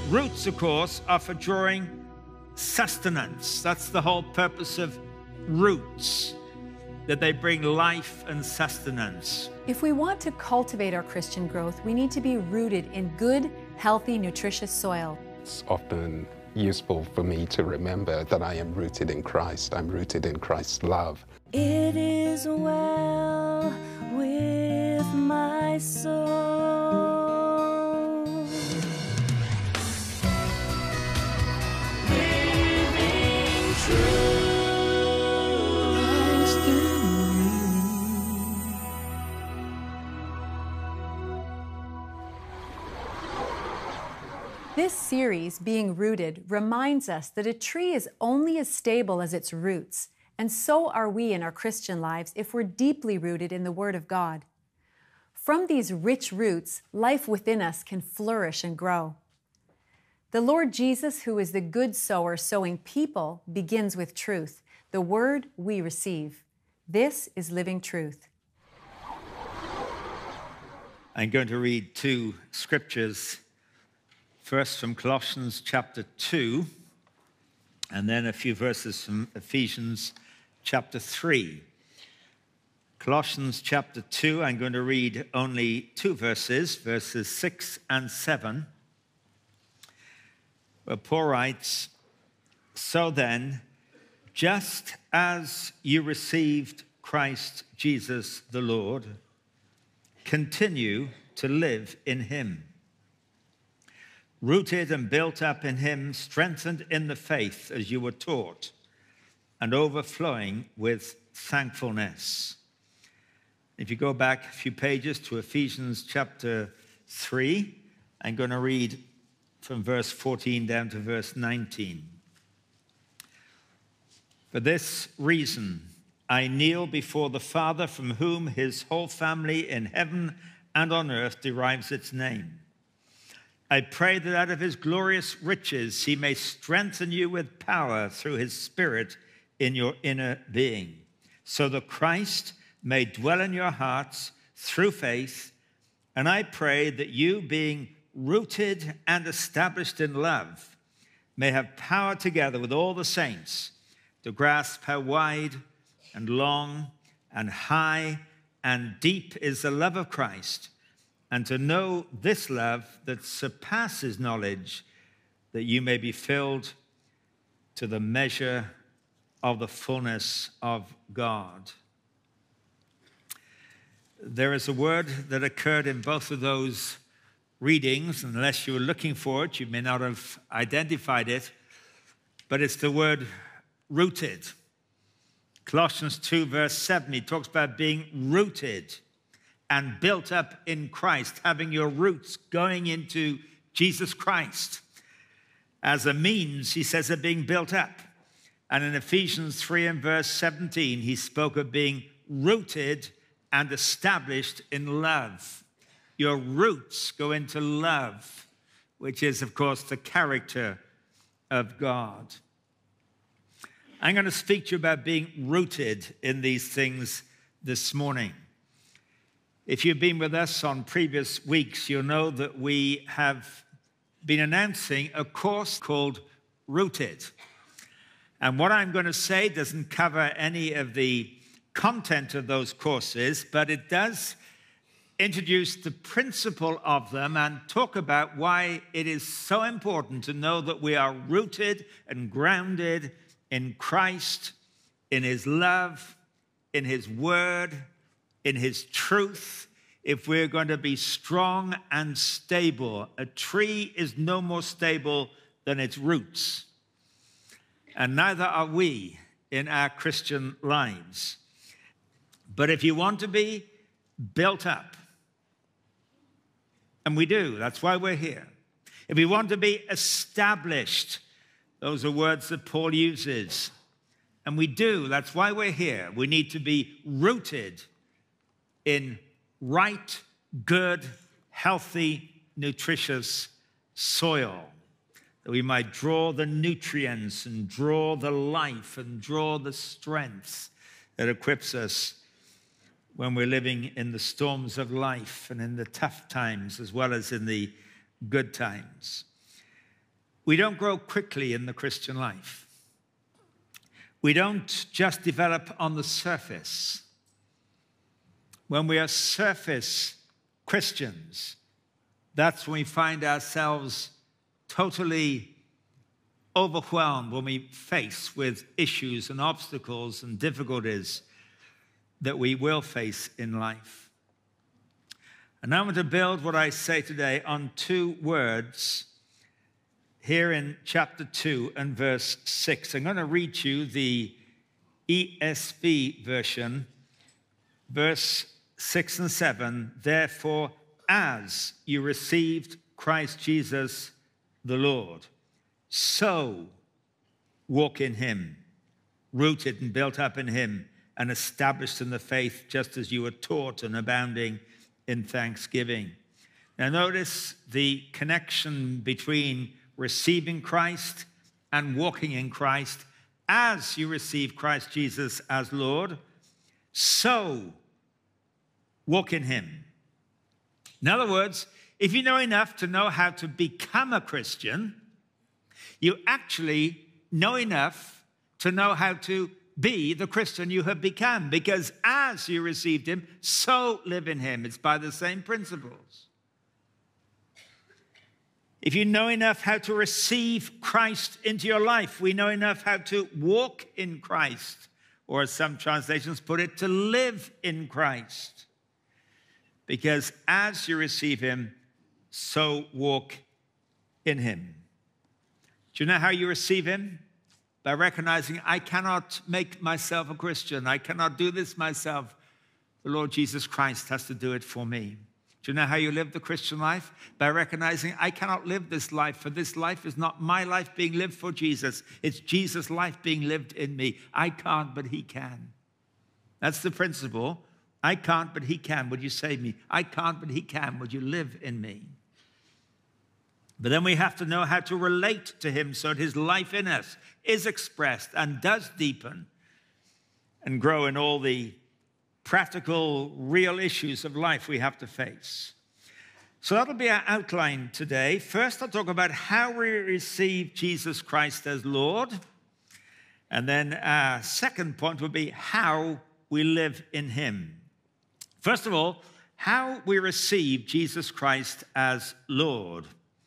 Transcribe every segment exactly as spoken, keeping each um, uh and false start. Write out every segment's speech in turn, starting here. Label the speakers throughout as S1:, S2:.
S1: Roots, of course, are for drawing sustenance. That's the whole purpose of roots, that they bring life and sustenance.
S2: If we want to cultivate our Christian growth, we need to be rooted in good, healthy, nutritious soil.
S3: It's often useful for me to remember that I am rooted in Christ. I'm rooted in Christ's love.
S4: It is well with my soul. Living true. Christ in me.
S2: This series, Being Rooted, reminds us that a tree is only as stable as its roots, and so are we in our Christian lives if we're deeply rooted in the Word of God. From these rich roots, life within us can flourish and grow. The Lord Jesus, who is the good sower sowing people, begins with truth, the Word we receive. This is living truth.
S1: I'm going to read two scriptures. First from Colossians chapter two, and then a few verses from Ephesians chapter three. Colossians chapter two, I'm going to read only two verses, verses six and seven, where Paul writes, "So then, just as you received Christ Jesus the Lord, continue to live in him, rooted and built up in him, strengthened in the faith as you were taught, and overflowing with thankfulness." If you go back a few pages to Ephesians chapter three, I'm going to read from verse fourteen down to verse nineteen. "For this reason I kneel before the Father, from whom his whole family in heaven and on earth derives its name. I pray that out of his glorious riches he may strengthen you with power through his Spirit in your inner being, so that Christ may dwell in your hearts through faith. And I pray that you, being rooted and established in love, may have power together with all the saints to grasp how wide and long and high and deep is the love of Christ, and to know this love that surpasses knowledge, that you may be filled to the measure of the fullness of God." There is a word that occurred in both of those readings. Unless you were looking for it, you may not have identified it, but it's the word rooted. Colossians two, verse seven, he talks about being rooted and built up in Christ, having your roots going into Jesus Christ. As a means, he says, of being built up. And in Ephesians three and verse seventeen, he spoke of being rooted and established in love. Your roots go into love, which is, of course, the character of God. I'm going to speak to you about being rooted in these things this morning. If you've been with us on previous weeks, you'll know that we have been announcing a course called Rooted. And what I'm going to say doesn't cover any of the content of those courses, but it does introduce the principle of them and talk about why it is so important to know that we are rooted and grounded in Christ, in his love, in his word, in his truth, if we're going to be strong and stable. A tree is no more stable than its roots. And neither are we in our Christian lives. But if you want to be built up, and we do, that's why we're here. If we want to be established, those are words that Paul uses, and we do, that's why we're here. We need to be rooted in right, good, healthy, nutritious soil, that we might draw the nutrients and draw the life and draw the strength that equips us when we're living in the storms of life and in the tough times as well as in the good times. We don't grow quickly in the Christian life. We don't just develop on the surface. When we are surface Christians, that's when we find ourselves totally overwhelmed when we face with issues and obstacles and difficulties that we will face in life. And I'm going to build what I say today on two words here in chapter two and verse six. I'm going to read you the E S V version, verse six and seven. Therefore, as you received Christ Jesus the Lord, so walk in him, rooted and built up in him, and established in the faith, just as you were taught, and abounding in thanksgiving. Now notice the connection between receiving Christ and walking in Christ. As you receive Christ Jesus as Lord, so walk in him. In other words, if you know enough to know how to become a Christian, you actually know enough to know how to be the Christian you have become, because as you received him, so live in him. It's by the same principles. If you know enough how to receive Christ into your life, we know enough how to walk in Christ, or as some translations put it, to live in Christ. Because as you receive him, so walk in him. Do you know how you receive him? By recognizing, I cannot make myself a Christian. I cannot do this myself. The Lord Jesus Christ has to do it for me. Do you know how you live the Christian life? By recognizing, I cannot live this life, for this life is not my life being lived for Jesus. It's Jesus' life being lived in me. I can't, but he can. That's the principle. I can't, but he can. Would you save me? I can't, but he can. Would you live in me? But then we have to know how to relate to him so that his life in us is expressed and does deepen and grow in all the practical, real issues of life we have to face. So that'll be our outline today. First, I'll talk about how we receive Jesus Christ as Lord. And then our second point will be how we live in him. First of all, how we receive Jesus Christ as Lord.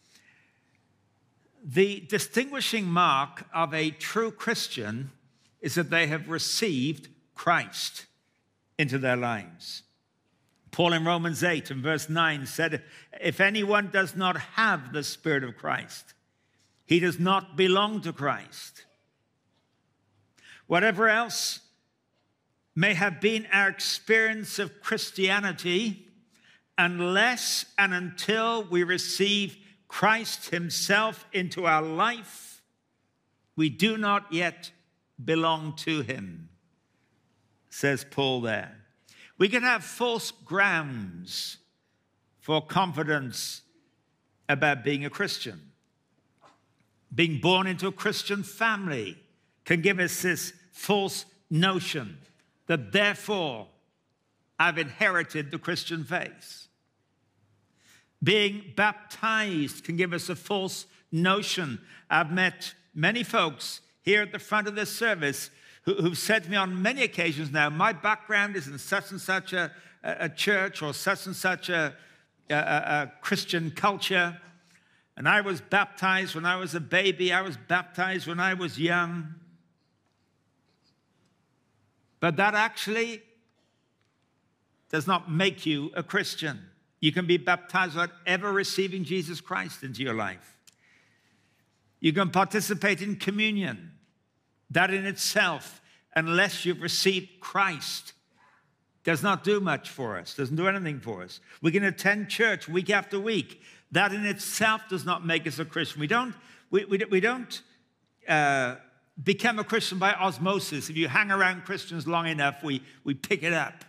S1: The distinguishing mark of a true Christian is that they have received Christ into their lives. Paul in Romans eight and verse nine said, if anyone does not have the Spirit of Christ, he does not belong to Christ. Whatever else may have been our experience of Christianity, unless and until we receive Christ himself into our life, we do not yet belong to him, says Paul there. We can have false grounds for confidence about being a Christian. Being born into a Christian family can give us this false notion that therefore I've inherited the Christian faith. Being baptized can give us a false notion. I've met many folks here at the front of this service who, who've said to me on many occasions now, my background is in such and such a, a church or such and such a, a, a Christian culture. And I was baptized when I was a baby. I was baptized when I was young. But that actually does not make you a Christian. You can be baptized without ever receiving Jesus Christ into your life. You can participate in communion. That in itself, unless you've received Christ, does not do much for us, doesn't do anything for us. We can attend church week after week. That in itself does not make us a Christian. We don't, we, we, we don't uh, become a Christian by osmosis. If you hang around Christians long enough, we, we pick it up.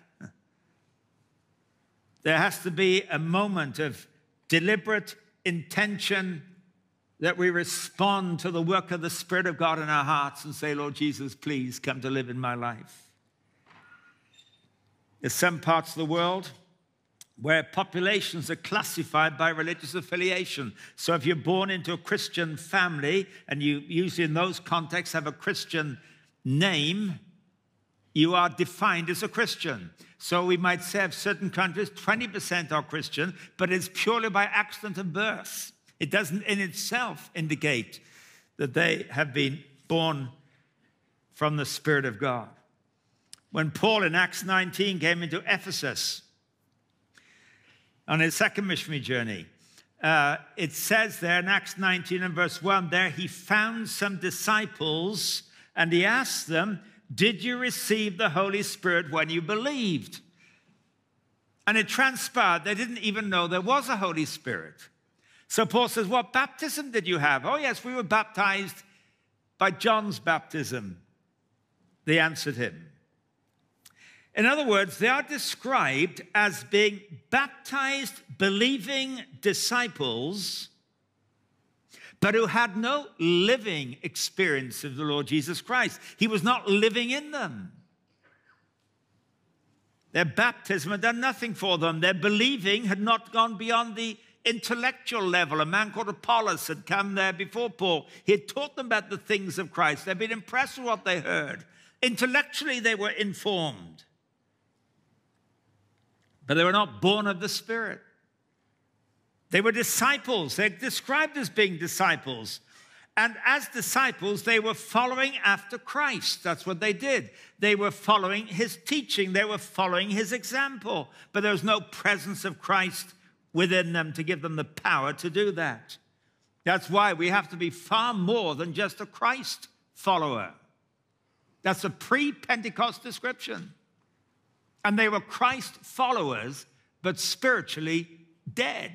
S1: There has to be a moment of deliberate intention that we respond to the work of the Spirit of God in our hearts and say, Lord Jesus, please come to live in my life. In some parts of the world, where populations are classified by religious affiliation. So if you're born into a Christian family, and you usually in those contexts have a Christian name, you are defined as a Christian. So we might say of certain countries, twenty percent are Christian, but it's purely by accident of birth. It doesn't in itself indicate that they have been born from the Spirit of God. When Paul in Acts nineteen came into Ephesus on his second missionary journey, uh, it says there in Acts nineteen and verse one, there he found some disciples and he asked them, did you receive the Holy Spirit when you believed? And it transpired they didn't even know there was a Holy Spirit. So Paul says, what baptism did you have? Oh, yes, we were baptized by John's baptism. They answered him. In other words, they are described as being baptized, believing disciples, but who had no living experience of the Lord Jesus Christ. He was not living in them. Their baptism had done nothing for them. Their believing had not gone beyond the intellectual level. A man called Apollos had come there before Paul. He had taught them about the things of Christ. They'd been impressed with what they heard. Intellectually, they were informed. But they were not born of the Spirit. They were disciples. They're described as being disciples. And as disciples, they were following after Christ. That's what they did. They were following his teaching. They were following his example. But there was no presence of Christ within them to give them the power to do that. That's why we have to be far more than just a Christ follower. That's a pre-Pentecost description. And they were Christ followers, but spiritually dead.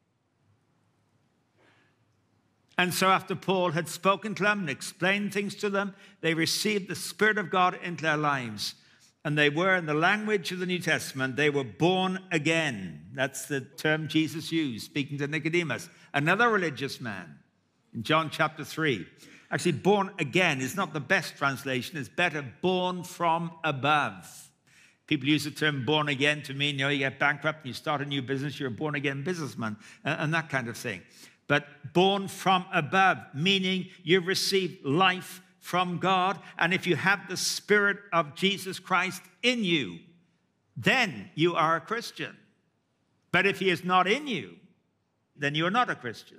S1: And so after Paul had spoken to them and explained things to them, they received the Spirit of God into their lives. And they were, in the language of the New Testament, they were born again. That's the term Jesus used, speaking to Nicodemus, another religious man, in John chapter three. Actually, born again is not the best translation. It's better, born from above. People use the term born again to mean, you know, you get bankrupt and you start a new business, you're a born again businessman, and that kind of thing. But born from above, meaning you've received life from God. And if you have the Spirit of Jesus Christ in you, then you are a Christian. But if he is not in you, then you are not a Christian.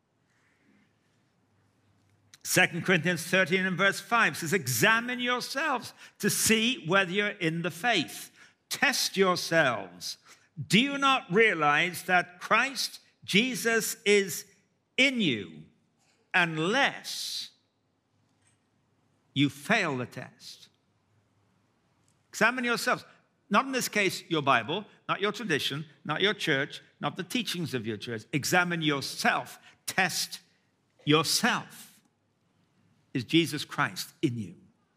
S1: Second Corinthians thirteen and verse five says, examine yourselves to see whether you're in the faith. Test yourselves. Do you not realize that Christ Jesus is in you unless you fail the test? Examine yourselves. Not in this case your Bible, not your tradition, not your church, not the teachings of your church. Examine yourself. Test yourself. Is Jesus Christ in you?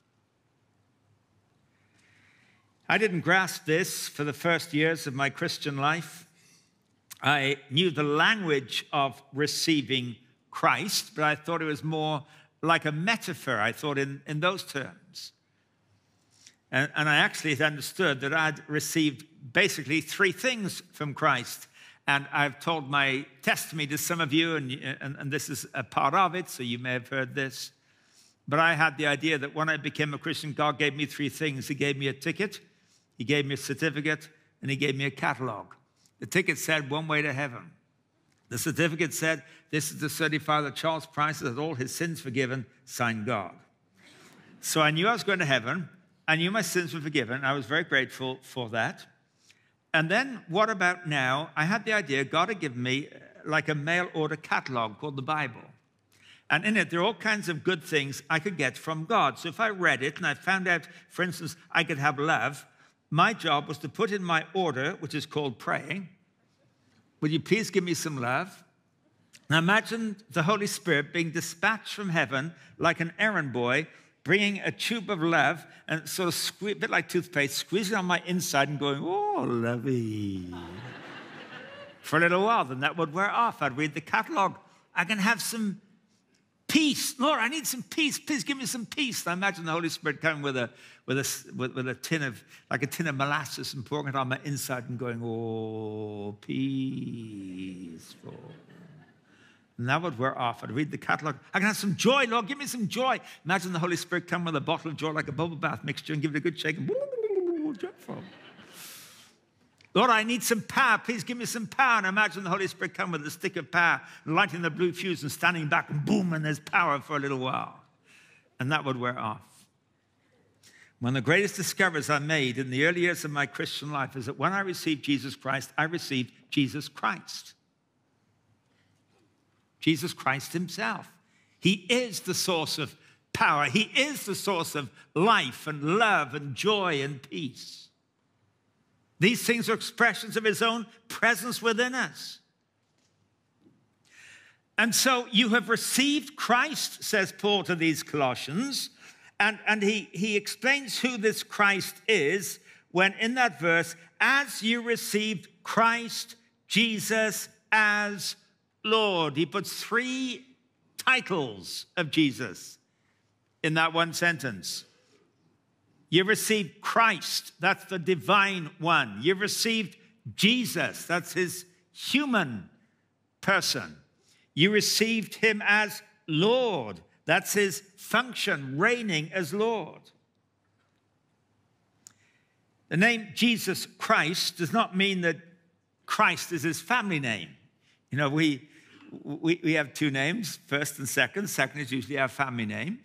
S1: I didn't grasp this for the first years of my Christian life. I knew the language of receiving Christ, but I thought it was more like a metaphor. I thought in, in those terms. And, and I actually had understood that I'd received basically three things from Christ. And I've told my testimony to some of you, and, and, and this is a part of it, so you may have heard this. But I had the idea that when I became a Christian, God gave me three things. He gave me a ticket, he gave me a certificate, and he gave me a catalog. The ticket said, one way to heaven. The certificate said, this is to certify that Charles Price has all his sins forgiven, signed God. So I knew I was going to heaven. I knew my sins were forgiven. I was very grateful for that. And then what about now? I had the idea God had given me like a mail order catalog called the Bible. And in it, there are all kinds of good things I could get from God. So if I read it and I found out, for instance, I could have love, my job was to put in my order, which is called praying, would you please give me some love? Now imagine the Holy Spirit being dispatched from heaven like an errand boy, bringing a tube of love and sort of squeeze, a bit like toothpaste, squeezing on my inside and going, oh, lovey. For a little while, then that would wear off. I'd read the catalog. I can have some Peace. Lord, I need some peace. Please give me some peace. I imagine the Holy Spirit coming with a with a with, with a tin of like a tin of molasses and pouring it on my inside and going, oh, peaceful. And that would wear off. I'd read the catalog. I can have some joy, Lord. Give me some joy. Imagine the Holy Spirit come with a bottle of joy like a bubble bath mixture and give it a good shake. And Lord, I need some power. Please give me some power. And imagine the Holy Spirit come with a stick of power, lighting the blue fuse and standing back, and boom, and there's power for a little while. And that would wear off. One of the greatest discoveries I made in the early years of my Christian life is that when I received Jesus Christ, I received Jesus Christ. Jesus Christ himself. He is the source of power. He is the source of life and love and joy and peace. These things are expressions of his own presence within us. And so you have received Christ, says Paul to these Colossians, and, and he, he explains who this Christ is when in that verse, as you received Christ Jesus as Lord. He puts three titles of Jesus in that one sentence. You received Christ, that's the divine one. You received Jesus, that's his human person. You received him as Lord, that's his function, reigning as Lord. The name Jesus Christ does not mean that Christ is his family name. You know, we, we, we have two names, first and second. Second is usually our family name.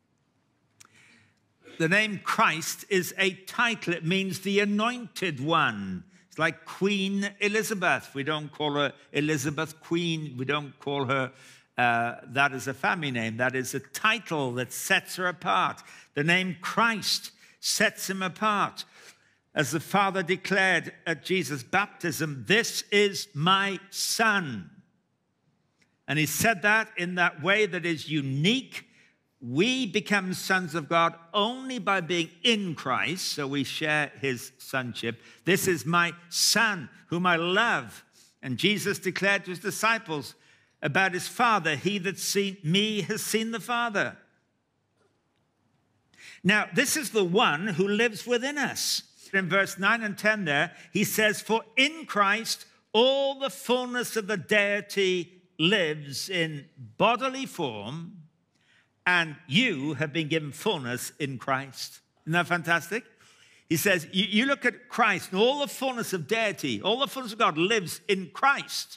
S1: The name Christ is a title. It means the anointed one. It's like Queen Elizabeth. We don't call her Elizabeth Queen. We don't call her uh, that as a family name. That is a title that sets her apart. The name Christ sets him apart. As the Father declared at Jesus' baptism, this is my Son. And he said that in that way that is unique. We become sons of God only by being in Christ, so we share his sonship. This is my Son, whom I love. And Jesus declared to his disciples about his Father, he that's seen me has seen the Father. Now, this is the one who lives within us. In verse nine and ten there, he says, for in Christ all the fullness of the deity lives in bodily form, and you have been given fullness in Christ. Isn't that fantastic? He says, you, you look at Christ, and all the fullness of deity, all the fullness of God lives in Christ.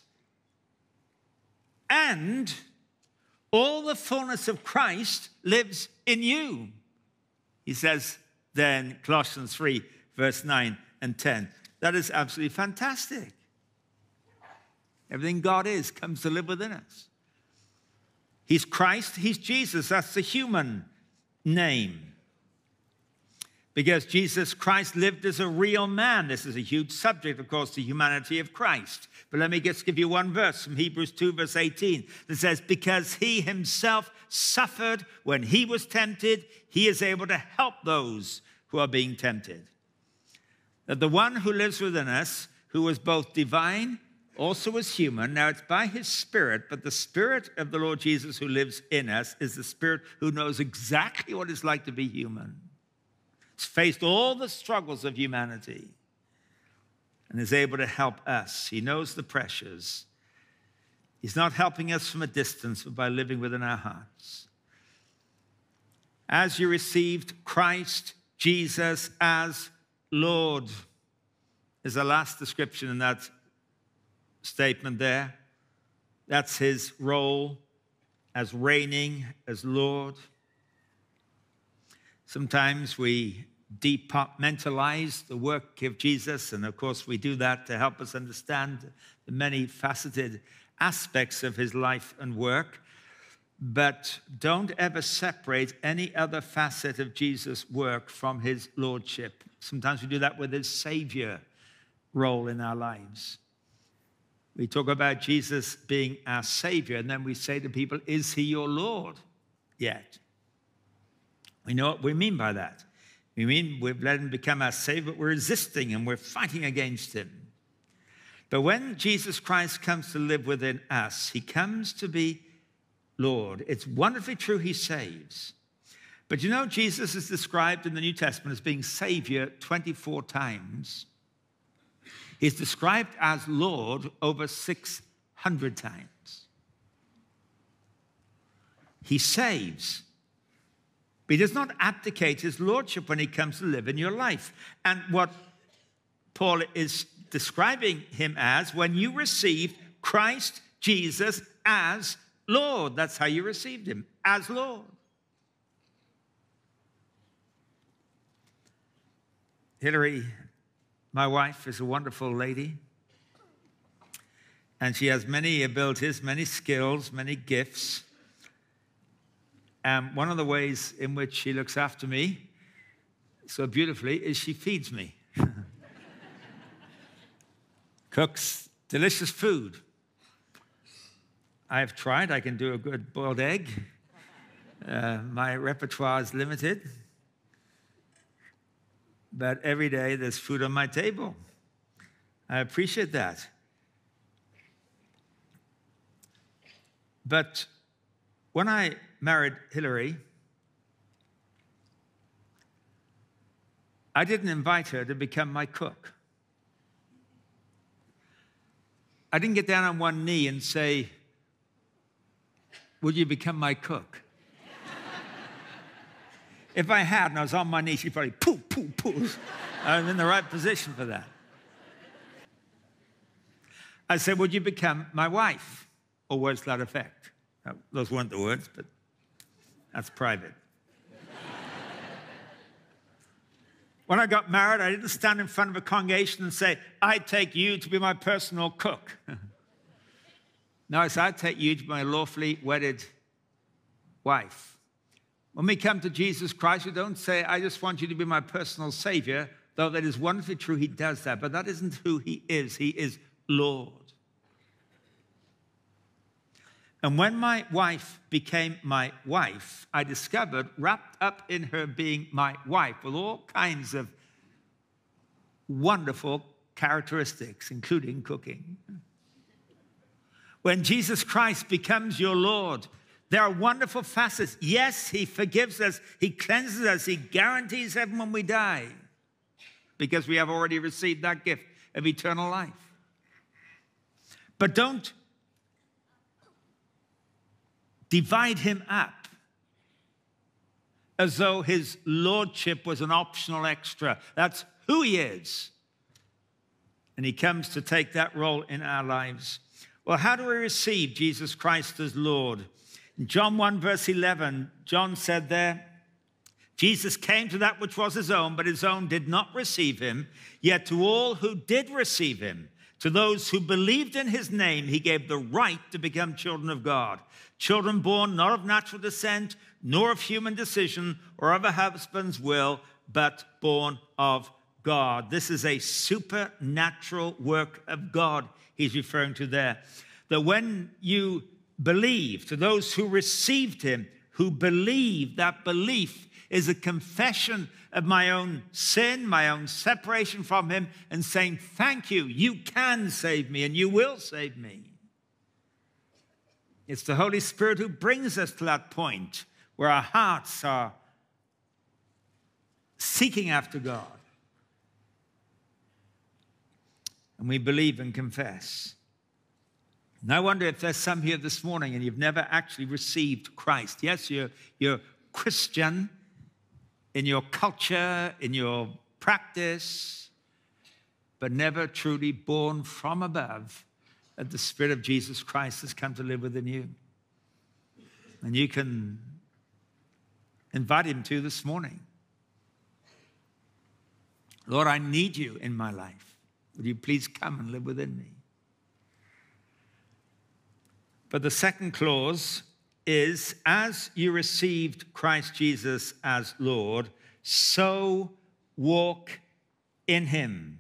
S1: And all the fullness of Christ lives in you. He says then, Colossians three, verse nine and ten. That is absolutely fantastic. Everything God is comes to live within us. He's Christ, he's Jesus. That's the human name. Because Jesus Christ lived as a real man. This is a huge subject, of course, the humanity of Christ. But let me just give you one verse from Hebrews two, verse eighteen, that says, because he himself suffered when he was tempted, he is able to help those who are being tempted. That the one who lives within us, who was both divine, also was human. Now it's by his Spirit, but the Spirit of the Lord Jesus who lives in us is the Spirit who knows exactly what it's like to be human. He's faced all the struggles of humanity and is able to help us. He knows the pressures. He's not helping us from a distance, but by living within our hearts. As you received Christ Jesus as Lord, is the last description in that statement there. That's his role as reigning as Lord. Sometimes we departmentalize the work of Jesus, and of course we do that to help us understand the many faceted aspects of his life and work. But don't ever separate any other facet of Jesus' work from his lordship. Sometimes we do that with his Savior role in our lives. We talk about Jesus being our Savior, and then we say to people, is he your Lord yet? We know what we mean by that. We mean we've let him become our Savior, but we're resisting and we're fighting against him. But when Jesus Christ comes to live within us, he comes to be Lord. It's wonderfully true he saves. But you know, Jesus is described in the New Testament as being Savior twenty-four times. He's described as Lord over six hundred times. He saves, but he does not abdicate his lordship when he comes to live in your life. And what Paul is describing him as, when you received Christ Jesus as Lord. That's how you received him, as Lord. Hillary, my wife, is a wonderful lady. And she has many abilities, many skills, many gifts. And one of the ways in which she looks after me so beautifully is she feeds me. Cooks delicious food. I've tried. I can do a good boiled egg. Uh, my repertoire is limited. But every day there's food on my table. I appreciate that. But when I married Hillary, I didn't invite her to become my cook. I didn't get down on one knee and say, would you become my cook? If I had and I was on my knees, she'd probably poo, poo, poo. I'm in the right position for that. I said, would you become my wife? Or words to that effect. Now, those weren't the words, but that's private. When I got married, I didn't stand in front of a congregation and say, I take you to be my personal cook. No, I said, I take you to be my lawfully wedded wife. When we come to Jesus Christ, we don't say, I just want you to be my personal Savior, though that is wonderfully true, he does that. But that isn't who he is. He is Lord. And when my wife became my wife, I discovered, wrapped up in her being my wife, with all kinds of wonderful characteristics, including cooking. When Jesus Christ becomes your Lord, there are wonderful facets. Yes, he forgives us. He cleanses us. He guarantees heaven when we die, because we have already received that gift of eternal life. But don't divide him up as though his lordship was an optional extra. That's who he is. And he comes to take that role in our lives. Well, how do we receive Jesus Christ as Lord? In John one, verse eleven, John said there, Jesus came to that which was his own, but his own did not receive him. Yet to all who did receive him, to those who believed in his name, he gave the right to become children of God. Children born not of natural descent, nor of human decision, or of a husband's will, but born of God. This is a supernatural work of God he's referring to there. That when you believe, to those who received him, who believe, that belief is a confession of my own sin, my own separation from him, and saying, thank you, you can save me, and you will save me. It's the Holy Spirit who brings us to that point where our hearts are seeking after God. And we believe and confess. And I wonder if there's some here this morning and you've never actually received Christ. Yes, you're, you're Christian in your culture, in your practice, but never truly born from above, that the Spirit of Jesus Christ has come to live within you. And you can invite him to this morning. Lord, I need you in my life. Would you please come and live within me? But the second clause is, as you received Christ Jesus as Lord, so walk in him.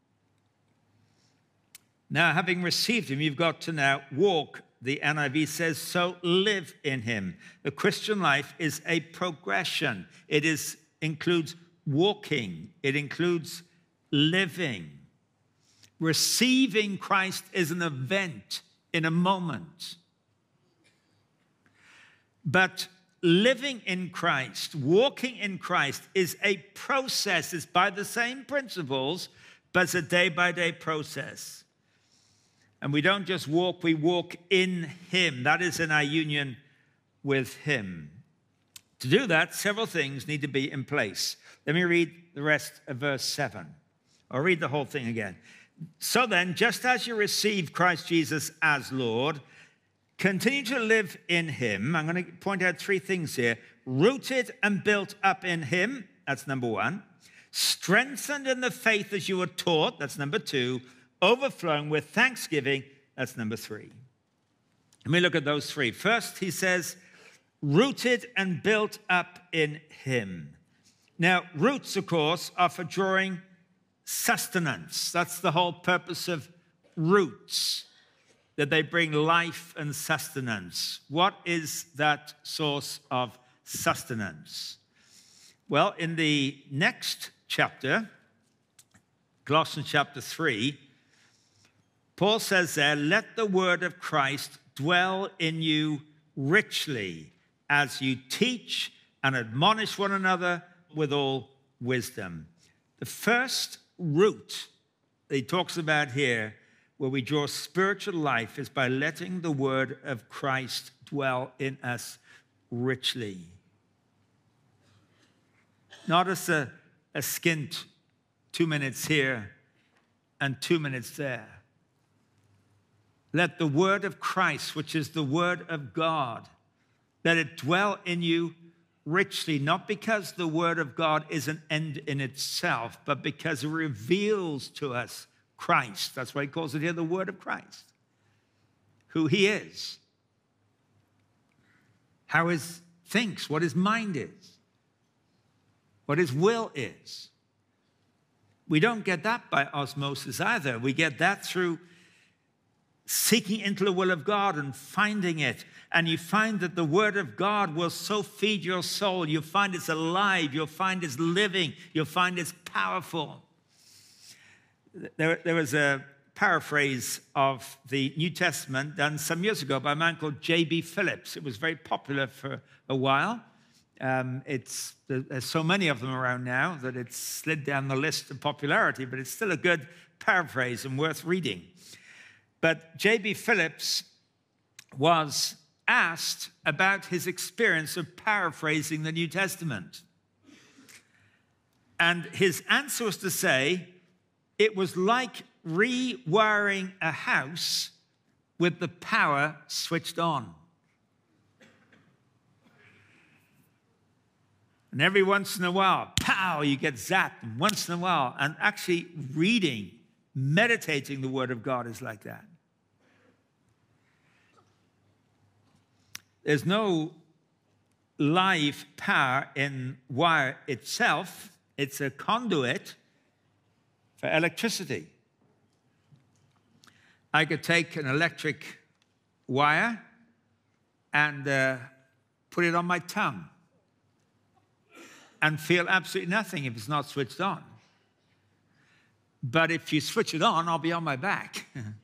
S1: Now, having received him, you've got to now walk. The N I V says, so live in him. The Christian life is a progression. It is, includes walking. It includes living. Receiving Christ is an event in a moment. But living in Christ, walking in Christ, is a process. It's by the same principles, but it's a day-by-day process. And we don't just walk, we walk in him. That is in our union with him. To do that, several things need to be in place. Let me read the rest of verse seven. I'll read the whole thing again. So then, just as you receive Christ Jesus as Lord, continue to live in him. I'm going to point out three things here. Rooted and built up in him. That's number one. Strengthened in the faith as you were taught. That's number two. Overflowing with thanksgiving. That's number three. Let me look at those three. First, he says, rooted and built up in him. Now, roots, of course, are for drawing sustenance. That's the whole purpose of roots, that they bring life and sustenance. What is that source of sustenance? Well, in the next chapter, Colossians chapter three, Paul says there, let the word of Christ dwell in you richly as you teach and admonish one another with all wisdom. The first root that he talks about here, where we draw spiritual life, is by letting the word of Christ dwell in us richly. Not as a, a skint two minutes here and two minutes there. Let the word of Christ, which is the word of God, let it dwell in you richly, not because the word of God is an end in itself, but because it reveals to us Christ. That's why he calls it here the word of Christ. Who he is. How he thinks, what his mind is. What his will is. We don't get that by osmosis either. We get that through seeking into the will of God and finding it. And you find that the word of God will so feed your soul. You find it's alive. You'll find it's living. You'll find it's powerful. There, there was a paraphrase of the New Testament done some years ago by a man called J B Phillips. It was very popular for a while. Um, it's, there's so many of them around now that it's slid down the list of popularity, but it's still a good paraphrase and worth reading. But J B Phillips was asked about his experience of paraphrasing the New Testament. And his answer was to say, it was like rewiring a house with the power switched on. And every once in a while, pow, you get zapped. And once in a while, and actually reading, meditating the Word of God is like that. There's no live power in wire itself. It's a conduit for electricity. I could take an electric wire and uh, put it on my tongue and feel absolutely nothing if it's not switched on. But if you switch it on, I'll be on my back.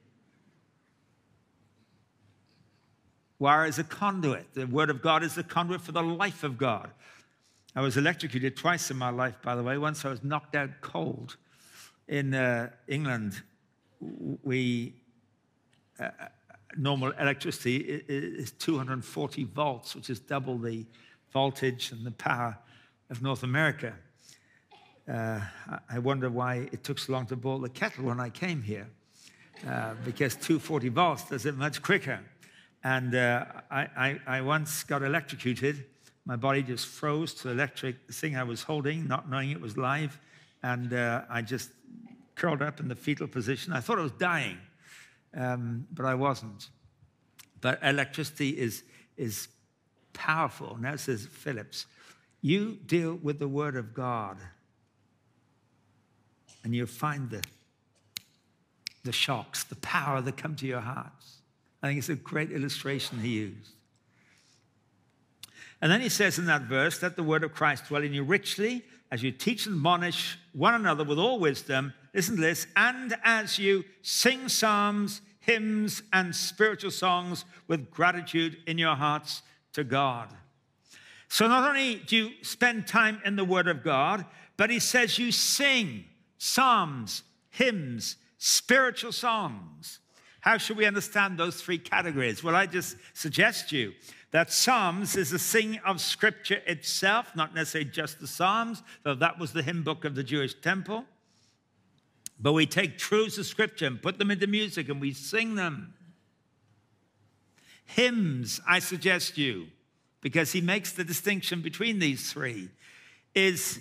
S1: Wire is a conduit. The Word of God is a conduit for the life of God. I was electrocuted twice in my life, by the way. Once I was knocked out cold. In uh, England, we uh, normal electricity is two hundred forty volts, which is double the voltage and the power of North America. Uh, I wonder why it took so long to boil the kettle when I came here, uh, because two hundred forty volts does it much quicker. And uh, I, I, I once got electrocuted. My body just froze to the electric thing I was holding, not knowing it was live. And uh, I just curled up in the fetal position. I thought I was dying, um, but I wasn't. But electricity is, is powerful. Now says Phillips, you deal with the Word of God, and you find the, the shocks, the power that come to your hearts. I think it's a great illustration he used. And then he says in that verse, let the word of Christ dwell in you richly as you teach and admonish one another with all wisdom. Listen to this. And as you sing psalms, hymns, and spiritual songs with gratitude in your hearts to God. So not only do you spend time in the Word of God, but he says you sing psalms, hymns, spiritual songs. How should we understand those three categories? Well, I just suggest to you that Psalms is a singing of Scripture itself, not necessarily just the Psalms, though that was the hymn book of the Jewish temple. But we take truths of Scripture and put them into music and we sing them. Hymns, I suggest you, because he makes the distinction between these three, is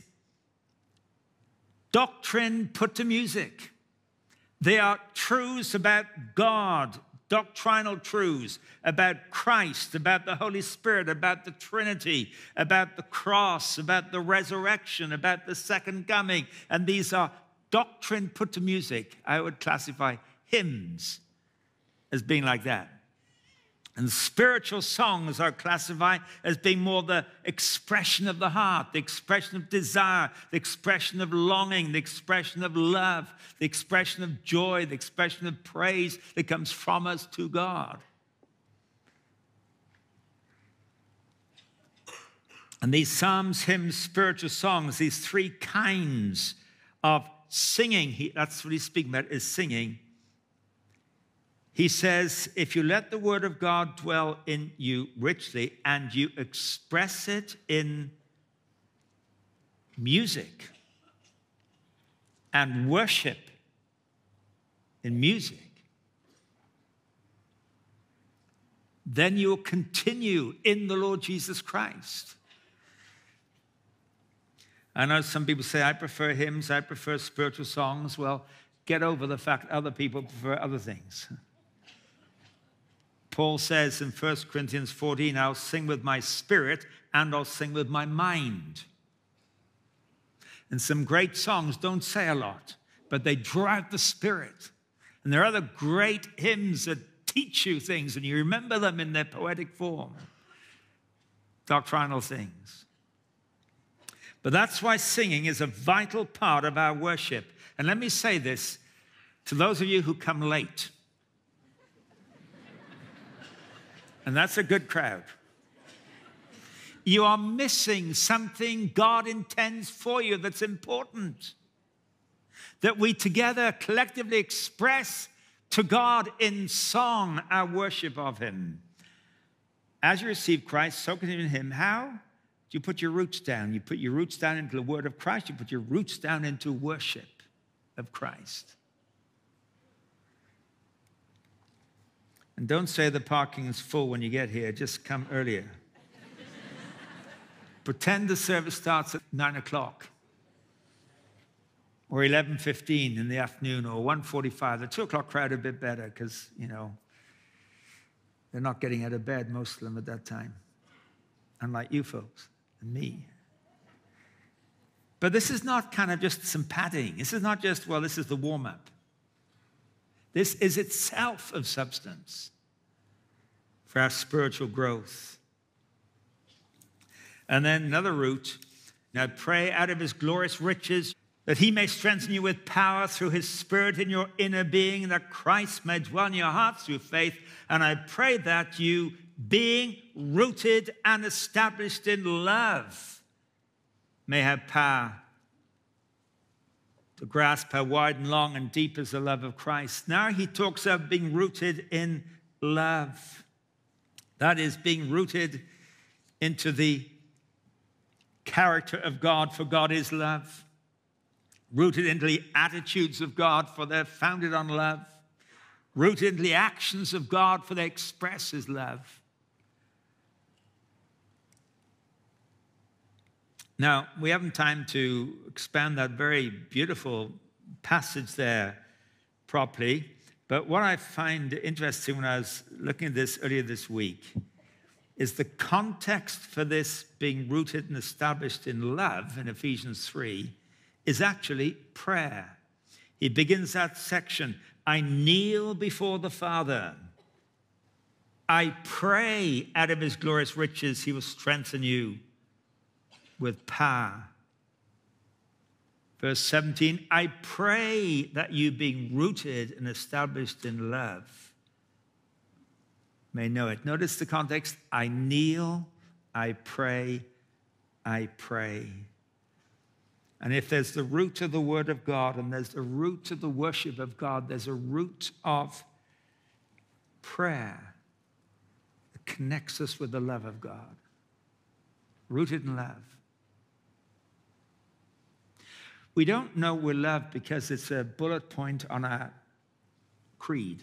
S1: doctrine put to music. They are truths about God, doctrinal truths about Christ, about the Holy Spirit, about the Trinity, about the cross, about the resurrection, about the second coming. And these are doctrine put to music. I would classify hymns as being like that. And spiritual songs are classified as being more the expression of the heart, the expression of desire, the expression of longing, the expression of love, the expression of joy, the expression of praise that comes from us to God. And these psalms, hymns, spiritual songs, these three kinds of singing, he, that's what he's speaking about, is singing. He says, if you let the word of God dwell in you richly and you express it in music and worship in music, then you will continue in the Lord Jesus Christ. I know some people say, I prefer hymns, I prefer spiritual songs. Well, get over the fact other people prefer other things. Paul says in First Corinthians fourteen, I'll sing with my spirit and I'll sing with my mind. And some great songs don't say a lot, but they draw out the spirit. And there are other great hymns that teach you things, and you remember them in their poetic form. Doctrinal things. But that's why singing is a vital part of our worship. And let me say this to those of you who come late. And that's a good crowd. You are missing something God intends for you that's important. That we together collectively express to God in song our worship of him. As you receive Christ, so continue in him. How? You put your roots down. You put your roots down into the word of Christ. You put your roots down into worship of Christ. And don't say the parking is full when you get here. Just come earlier. Pretend the service starts at nine o'clock or eleven fifteen in the afternoon or one forty-five. The two o'clock crowd are a bit better because, you know, they're not getting out of bed, most of them, at that time. Unlike you folks and me. But this is not kind of just some padding. This is not just, well, this is the warm-up. This is itself of substance for our spiritual growth. And then another root, now pray out of his glorious riches that he may strengthen you with power through his spirit in your inner being, that Christ may dwell in your hearts through faith. And I pray that you, being rooted and established in love, may have power to grasp how wide and long and deep is the love of Christ. Now he talks of being rooted in love. That is, being rooted into the character of God, for God is love. Rooted into the attitudes of God, for they're founded on love. Rooted into the actions of God, for they express his love. Now, we haven't time to expand that very beautiful passage there properly, but what I find interesting when I was looking at this earlier this week is the context for this being rooted and established in love in Ephesians three is actually prayer. He begins that section, I kneel before the Father. I pray out of his glorious riches he will strengthen you with power. Verse seventeen, I pray that you, being rooted and established in love, may know it. Notice the context. I kneel I pray, I pray. And if there's the root of the word of God and there's the root of the worship of God, there's a root of prayer that connects us with the love of God. Rooted in love. We don't know we're loved because it's a bullet point on our creed.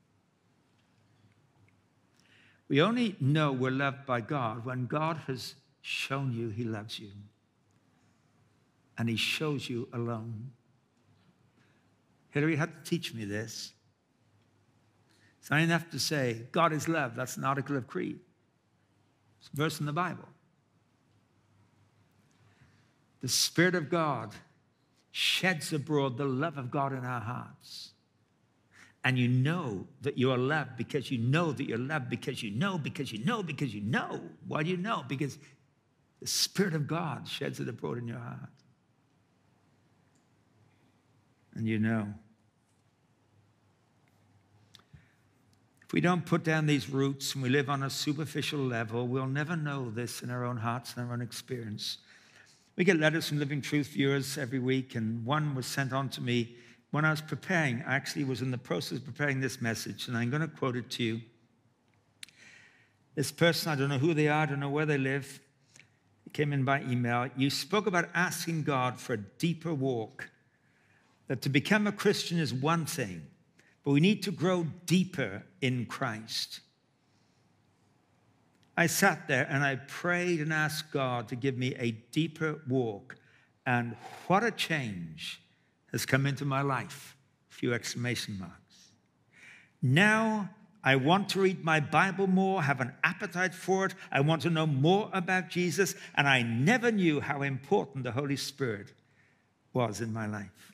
S1: We only know we're loved by God when God has shown you he loves you. And he shows you alone. Hillary had to teach me this. It's not enough to say, God is love. That's an article of creed. It's a verse in the Bible. The Spirit of God sheds abroad the love of God in our hearts. And you know that you are loved because you know that you're loved because you know, because you know, because you know. Why do you know? Because the Spirit of God sheds it abroad in your heart. And you know. If we don't put down these roots and we live on a superficial level, we'll never know this in our own hearts and our own experience. We get letters from Living Truth viewers every week, and one was sent on to me when I was preparing. I actually was in the process of preparing this message, and I'm going to quote it to you. This person, I don't know who they are, I don't know where they live. It came in by email. You spoke about asking God for a deeper walk. That to become a Christian is one thing, but we need to grow deeper in Christ. I sat there and I prayed and asked God to give me a deeper walk. And what a change has come into my life. A few exclamation marks. Now I want to read my Bible more, have an appetite for it. I want to know more about Jesus. And I never knew how important the Holy Spirit was in my life.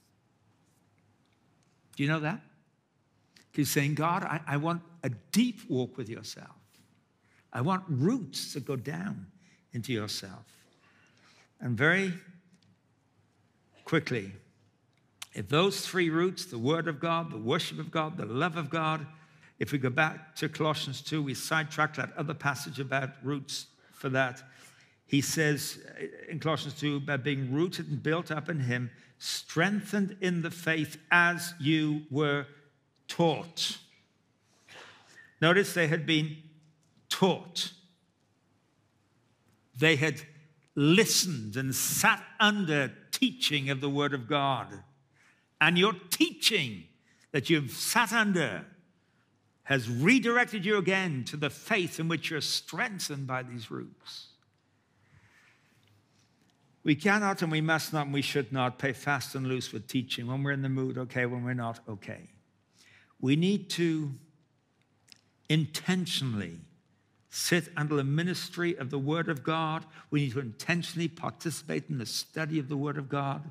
S1: Do you know that? He's saying, God, I, I want a deep walk with yourself. I want roots that go down into yourself. And very quickly, if those three roots, the Word of God, the worship of God, the love of God, if we go back to Colossians two, we sidetracked that other passage about roots for that. He says in Colossians two, by being rooted and built up in him, strengthened in the faith as you were taught. Notice they had been taught. They had listened and sat under teaching of the Word of God. And your teaching that you've sat under has redirected you again to the faith in which you're strengthened by these roots. We cannot and we must not and we should not play fast and loose with teaching. When we're in the mood, okay. When we're not, okay. We need to intentionally sit under the ministry of the Word of God. We need to intentionally participate in the study of the Word of God.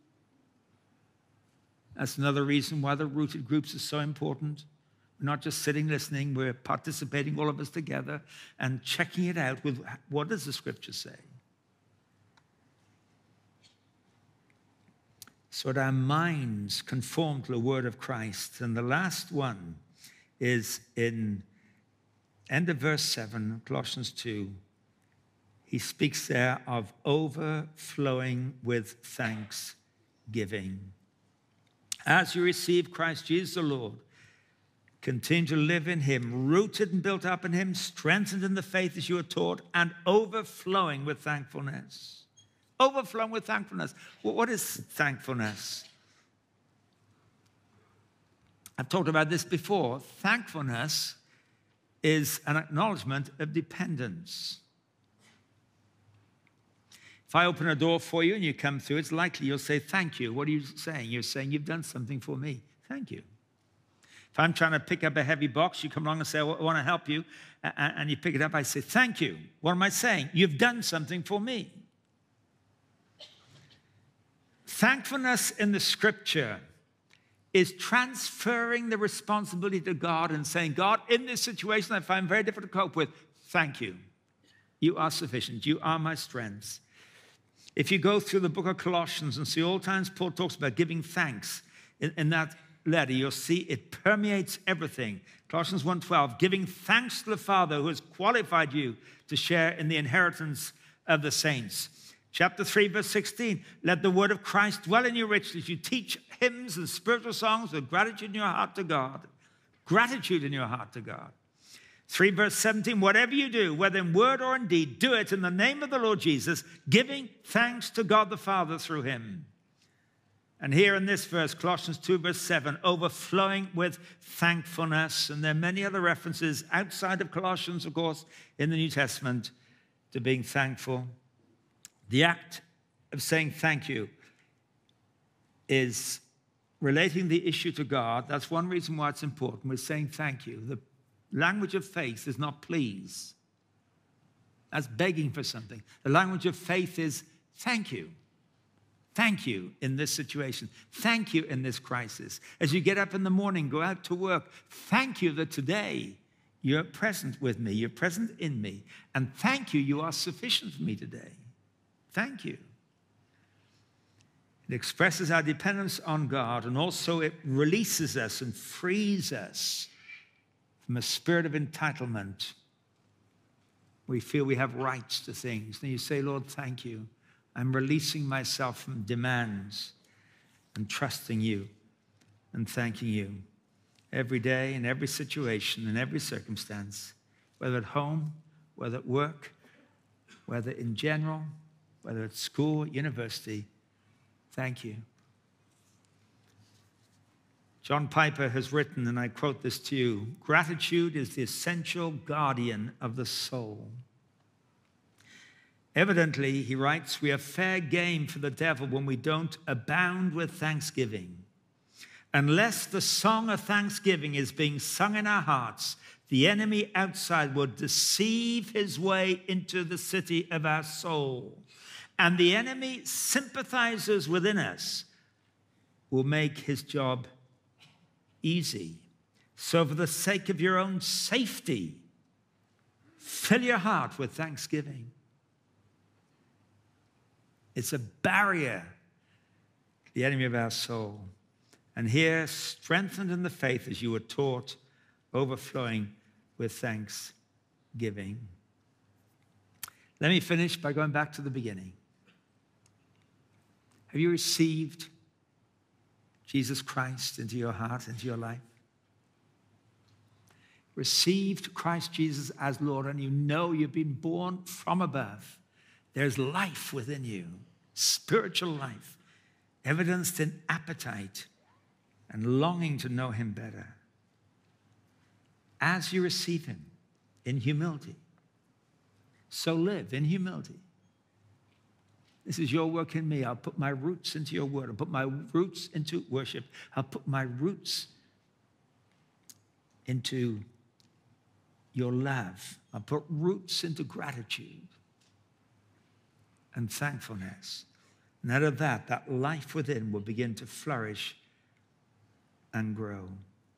S1: That's another reason why the rooted groups are so important. We're not just sitting listening, we're participating, all of us together, and checking it out with what does the Scripture say? So that our minds conform to the word of Christ. And the last one is in end of verse seven, Colossians two. He speaks there of overflowing with thanksgiving. As you receive Christ Jesus the Lord, continue to live in him, rooted and built up in him, strengthened in the faith as you are taught, and overflowing with thankfulness. Overflowing with thankfulness. Well, what is thankfulness? I've talked about this before. Thankfulness is an acknowledgement of dependence. If I open a door for you and you come through, it's likely you'll say, thank you. What are you saying? You're saying, you've done something for me. Thank you. If I'm trying to pick up a heavy box, you come along and say, I want to help you, and you pick it up, I say, thank you. What am I saying? You've done something for me. Thankfulness in the Scripture is transferring the responsibility to God and saying, God, in this situation I find very difficult to cope with, thank you. You are sufficient. You are my strength. If you go through the book of Colossians and see all times Paul talks about giving thanks, in, in that letter, you'll see it permeates everything. Colossians one twelve, giving thanks to the Father who has qualified you to share in the inheritance of the saints. Chapter three, verse sixteen, let the word of Christ dwell in you richly as you teach hymns and spiritual songs with gratitude in your heart to God. Gratitude in your heart to God. three, verse seventeen, whatever you do, whether in word or in deed, do it in the name of the Lord Jesus, giving thanks to God the Father through him. And here in this verse, Colossians two, verse seven, overflowing with thankfulness. And there are many other references outside of Colossians, of course, in the New Testament to being thankful. The act of saying thank you is relating the issue to God. That's one reason why it's important. We're saying thank you. The language of faith is not please. That's begging for something. The language of faith is thank you. Thank you in this situation. Thank you in this crisis. As you get up in the morning, go out to work, thank you that today you're present with me, you're present in me, and thank you, you are sufficient for me today. Thank you. It expresses our dependence on God, and also it releases us and frees us from a spirit of entitlement. We feel we have rights to things. And you say, Lord, thank you. I'm releasing myself from demands and trusting you and thanking you every day, in every situation, in every circumstance, whether at home, whether at work, whether in general, whether at school, university. Thank you. John Piper has written, and I quote this to you, gratitude is the essential guardian of the soul. Evidently, he writes, we are fair game for the devil when we don't abound with thanksgiving. Unless the song of thanksgiving is being sung in our hearts, the enemy outside will deceive his way into the city of our soul. And the enemy sympathizers within us will make his job easy. So for the sake of your own safety, fill your heart with thanksgiving. It's a barrier, the enemy of our soul. And here, strengthened in the faith as you were taught, overflowing with thanksgiving. Let me finish by going back to the beginning. Have you received Jesus Christ into your heart, into your life? Received Christ Jesus as Lord, and you know you've been born from above. There's life within you, spiritual life, evidenced in appetite and longing to know him better. As you receive him in humility, so live in humility. This is your work in me. I'll put my roots into your word. I'll put my roots into worship. I'll put my roots into your love. I'll put roots into gratitude and thankfulness. And out of that, that life within will begin to flourish and grow.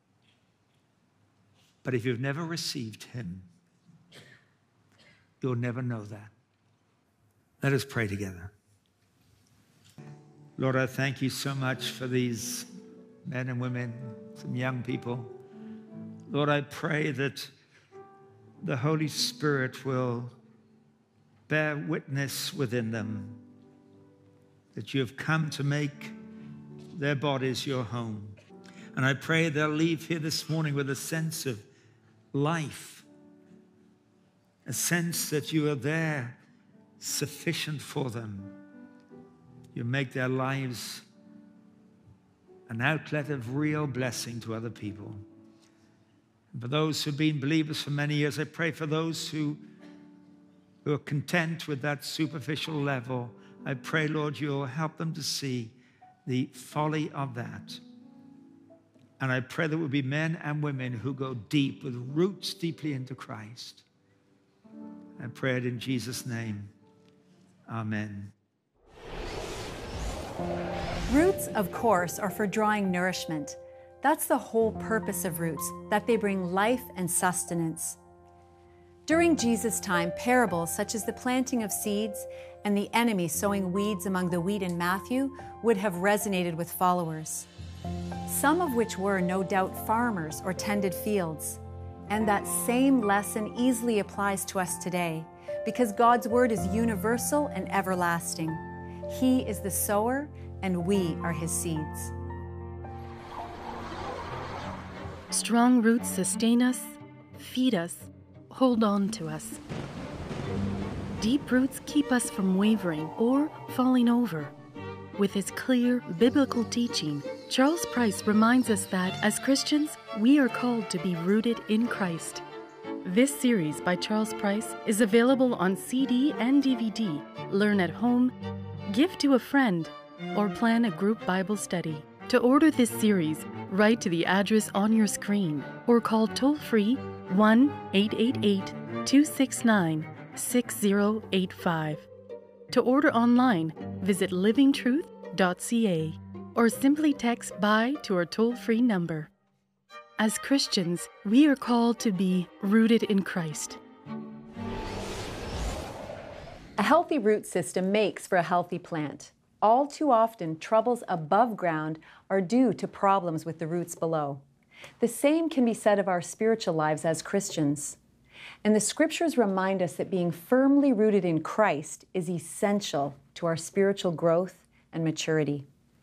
S1: But if you've never received him, you'll never know that. Let us pray together. Lord, I thank you so much for these men and women, some young people. Lord, I pray that the Holy Spirit will bear witness within them that you have come to make their bodies your home. And I pray they'll leave here this morning with a sense of life, a sense that you are there sufficient for them. You make their lives an outlet of real blessing to other people. And for those who've been believers for many years, I pray for those who, who are content with that superficial level. I pray, Lord, you'll help them to see the folly of that. And I pray there will be men and women who go deep, with roots deeply into Christ. I pray it in Jesus' name. Amen.
S2: Roots, of course, are for drawing nourishment. That's the whole purpose of roots, that they bring life and sustenance. During Jesus' time, parables such as the planting of seeds and the enemy sowing weeds among the wheat in Matthew would have resonated with followers. some of which were, no doubt, farmers or tended fields. And that same lesson easily applies to us today, because God's word is universal and everlasting. He is the sower, and we are his seeds.
S5: Strong roots sustain us, feed us, hold on to us. Deep roots keep us from wavering or falling over. With his clear biblical teaching, Charles Price reminds us that as Christians, we are called to be rooted in Christ. This series by Charles Price is available on C D and D V D. Learn at home, give to a friend, or plan a group Bible study. To order this series, write to the address on your screen or call toll-free one eight eight eight, two six nine, six zero eight five. To order online, visit living truth dot c a or simply text BUY to our toll-free number. As Christians, we are called to be rooted in Christ.
S2: A healthy root system makes for a healthy plant. All too often, troubles above ground are due to problems with the roots below. The same can be said of our spiritual lives as Christians. And the scriptures remind us that being firmly rooted in Christ is essential to our spiritual growth and maturity.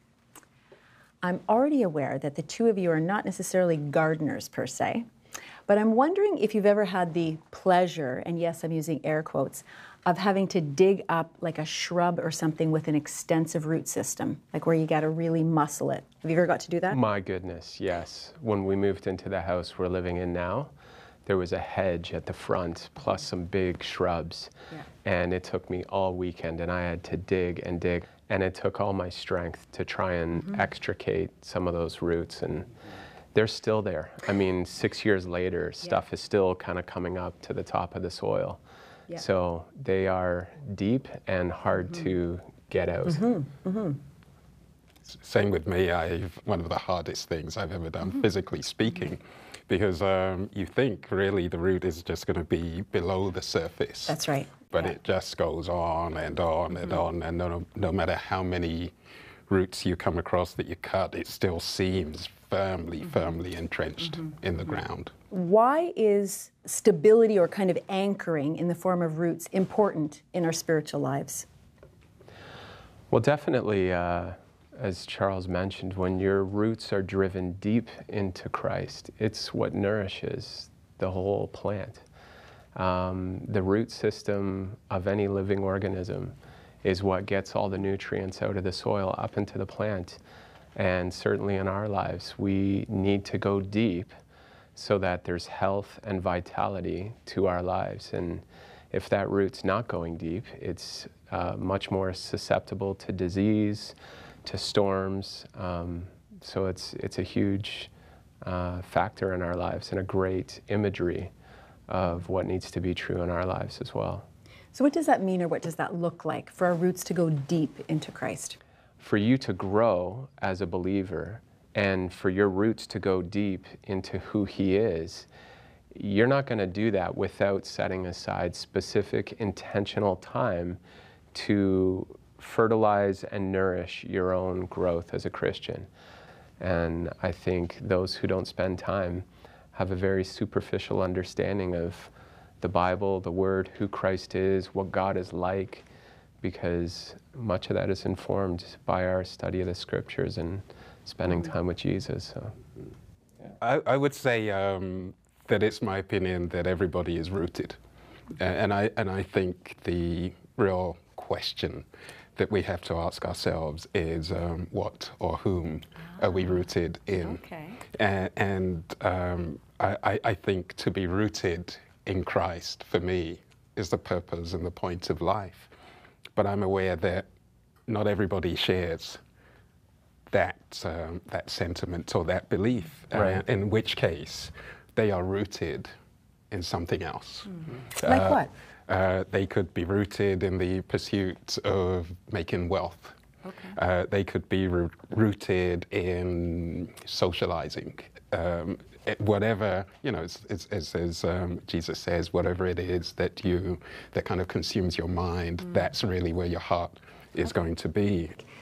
S2: I'm already aware that the two of you are not necessarily gardeners per se, but I'm wondering if you've ever had the pleasure, and yes, I'm using air quotes, of having to dig up like a shrub or something with an extensive root system, like where you got to really muscle it. Have you ever got to do that?
S3: My goodness, yes. When we moved into the house we're living in now, there was a hedge at the front plus some big shrubs.
S2: Yeah.
S3: And it took me all weekend and I had to dig and dig. And it took all my strength to try and mm-hmm. extricate some of those roots. And they're still there. I mean, six years later, stuff yeah. is still kind of coming up to the top of the soil. Yeah. So they are deep and hard mm-hmm. to get out.
S2: Mm-hmm. Mm-hmm.
S6: Same with me. I've, one of the hardest things I've ever done, mm-hmm. physically speaking, mm-hmm. because um, you think really the root is just going to be below the surface.
S2: That's right.
S6: But
S2: yeah.
S6: it just goes on and on mm-hmm. and on, and no, no matter how many roots you come across that you cut, it still seems firmly, mm-hmm. firmly entrenched mm-hmm. in the mm-hmm. ground.
S2: Why is stability or kind of anchoring in the form of roots important in our spiritual lives?
S3: Well, definitely, uh, as Charles mentioned, when your roots are driven deep into Christ, it's what nourishes the whole plant. Um, the root system of any living organism is what gets all the nutrients out of the soil up into the plant. And certainly in our lives, we need to go deep so that there's health and vitality to our lives. And if that root's not going deep, it's uh, much more susceptible to disease, to storms. Um, so it's, it's a huge uh, factor in our lives and a great imagery of what needs to be true in our lives as well.
S2: So what does that mean, or what does that look like for our roots to go deep into Christ?
S3: For you to grow as a believer and for your roots to go deep into who He is, you're not going to do that without setting aside specific intentional time to fertilize and nourish your own growth as a Christian. And I think those who don't spend time have a very superficial understanding of the Bible, the Word, who Christ is, what God is like, because much of that is informed by our study of the Scriptures and spending time with Jesus. So,
S6: yeah. I, I would say um, that it's my opinion that everybody is rooted. And I, and I think the real question that we have to ask ourselves is um, what or whom ah, are we rooted in?
S2: Okay.
S6: And, and um, I, I think to be rooted in Christ, for me, is the purpose and the point of life. But I'm aware that not everybody shares that, um, that sentiment or that belief,
S3: right.
S6: uh, in which case they are rooted in something else.
S2: Mm-hmm. Like
S6: uh,
S2: what?
S6: Uh, they could be rooted in the pursuit of making wealth.
S2: Okay.
S6: Uh, they could be ro- rooted in socializing. Um, it, whatever, you know, as, as, as, as um, Jesus says, whatever it is that you, that kind of consumes your mind, mm. that's really where your heart is okay. going to be.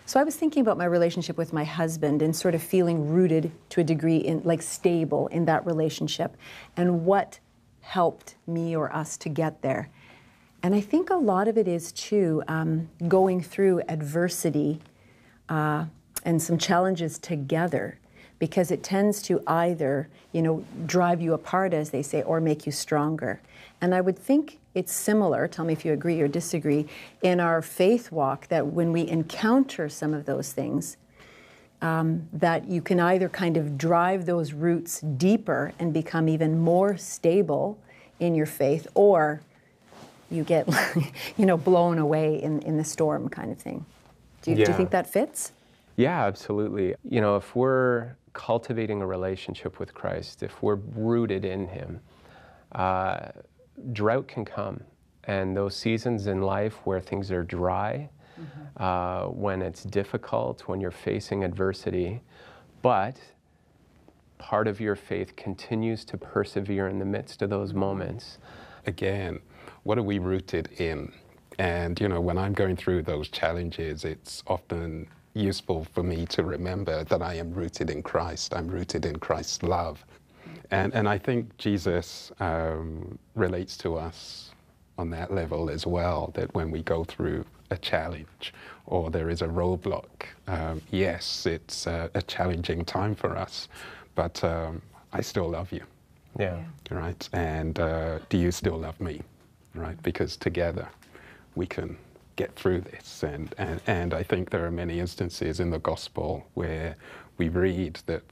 S2: So I was thinking about my relationship with my husband and sort of feeling rooted to a degree in, like stable in that relationship, and what helped me or us to get there. And I think a lot of it is too um, going through adversity uh, and some challenges together, because it tends to either, you know, drive you apart, as they say, or make you stronger. And I would think it's similar, tell me if you agree or disagree, in our faith walk, that when we encounter some of those things, um, that you can either kind of drive those roots deeper and become even more stable in your faith, or you get, you know, blown away in, in the storm kind of thing. Do you,
S3: yeah.
S2: do you think that fits?
S3: Yeah, absolutely. You know, if we're cultivating a relationship with Christ, if we're rooted in Him, uh, drought can come. And those seasons in life where things are dry, mm-hmm. uh, when it's difficult, when you're facing adversity, but part of your faith continues to persevere in the midst of those moments.
S6: Again, what are we rooted in? And, you know, when I'm going through those challenges, it's often useful for me to remember that I am rooted in Christ. I'm rooted in Christ's love. And, and I think Jesus um, relates to us on that level as well, that when we go through a challenge or there is a roadblock, um, yes, it's a, a challenging time for us, but um, I still love you.
S3: Yeah.
S6: Right? And uh, do you still love me? Right? Because together we can get through this. And, and, and I think there are many instances in the gospel where we read that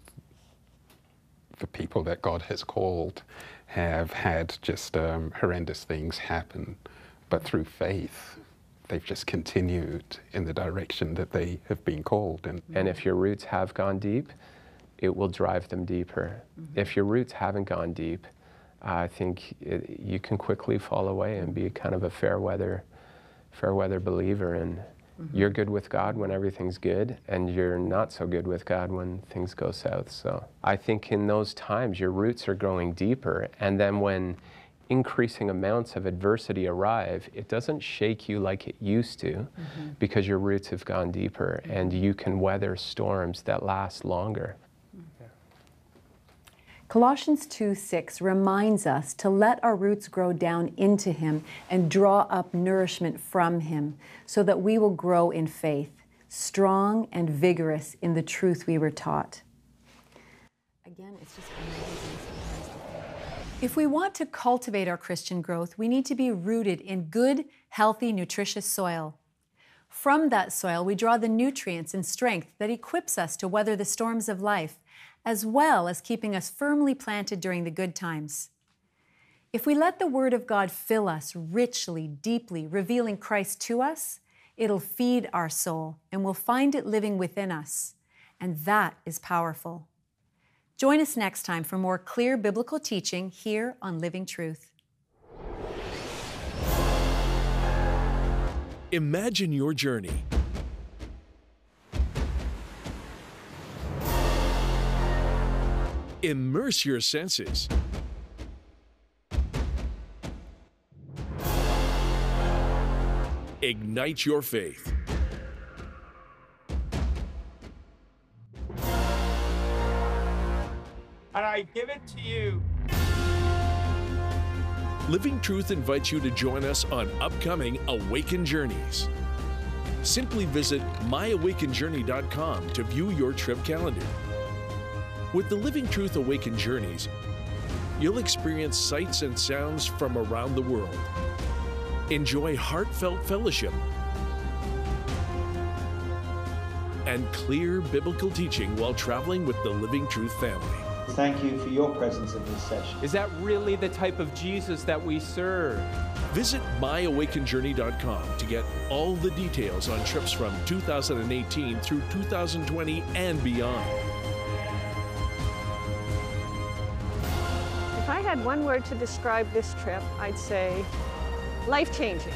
S6: the people that God has called have had just um, horrendous things happen, but through faith, they've just continued in the direction that they have been called. And,
S3: and if your roots have gone deep, it will drive them deeper. Mm-hmm. If your roots haven't gone deep, I think it, you can quickly fall away and be kind of a fair weather fair weather believer, and mm-hmm. you're good with God when everything's good, and you're not so good with God when things go south. So I think in those times your roots are growing deeper, and then when increasing amounts of adversity arrive, it doesn't shake you like it used to, mm-hmm. because your roots have gone deeper, mm-hmm. and you can weather storms that last longer.
S2: Colossians two six reminds us to let our roots grow down into Him and draw up nourishment from Him, so that we will grow in faith, strong and vigorous in the truth we were taught. Again, it's just amazing. If we want to cultivate our Christian growth, we need to be rooted in good, healthy, nutritious soil. From that soil, we draw the nutrients and strength that equips us to weather the storms of life, as well as keeping us firmly planted during the good times. If we let the Word of God fill us richly, deeply, revealing Christ to us, it'll feed our soul, and we'll find it living within us. And that is powerful. Join us next time for more clear biblical teaching here on Living Truth.
S7: Imagine your journey. Immerse your senses. Ignite your faith.
S1: And I give it to you.
S7: Living Truth invites you to join us on upcoming Awaken Journeys. Simply visit my awaken journey dot com to view your trip calendar. With the Living Truth Awaken Journeys, you'll experience sights and sounds from around the world. Enjoy heartfelt fellowship and clear biblical teaching while traveling with the Living Truth family.
S8: Thank you for your presence in this session.
S3: Is that really the type of Jesus that we serve?
S7: Visit my awaken journey dot com to get all the details on trips from two thousand eighteen through two thousand twenty and beyond.
S9: If I had one word to describe this trip, I'd say life-changing.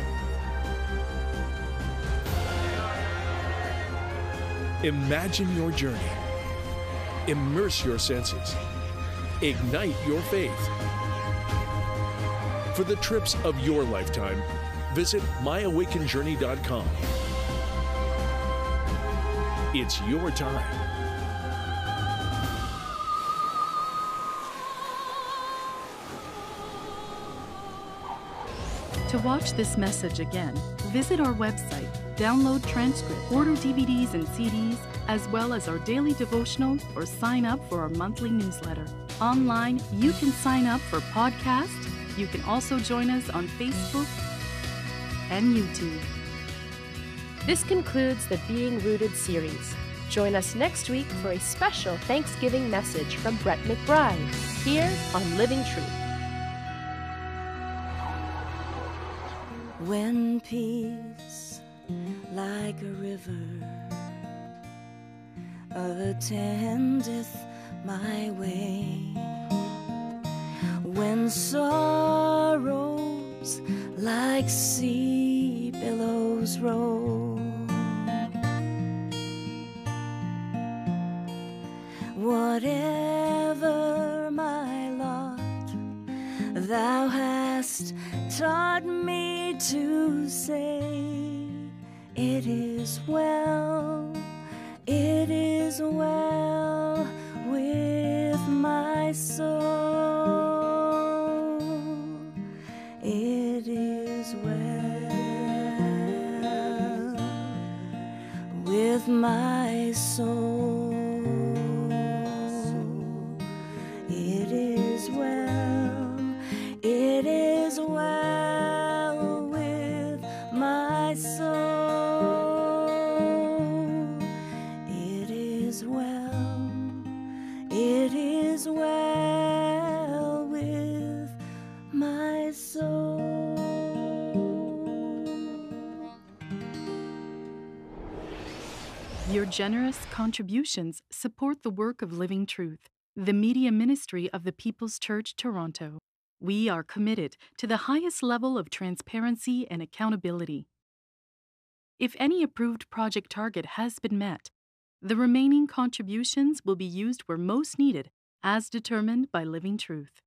S7: Imagine your journey. Immerse your senses. Ignite your faith. For the trips of your lifetime, visit my awaken journey dot com. It's your time.
S5: To watch this message again, visit our website, download transcripts, order D V Ds and C Ds, as well as our daily devotional, or sign up for our monthly newsletter. Online, you can sign up for podcasts. You can also join us on Facebook and YouTube.
S10: This concludes the Being Rooted series. Join us next week for a special Thanksgiving message from Brett McBride here on Living Truth.
S4: When peace, like a river, attendeth my way, when sorrows like sea billows roll, whatever my lot, thou hast taught me to say, it is well, it is well with my soul, it is well with my soul, it is well, it is well with my soul, it is well, it is well with my soul.
S5: Your generous contributions support the work of Living Truth, the media ministry of the People's Church Toronto. We are committed to the highest level of transparency and accountability. If any approved project target has been met, the remaining contributions will be used where most needed, as determined by Living Truth.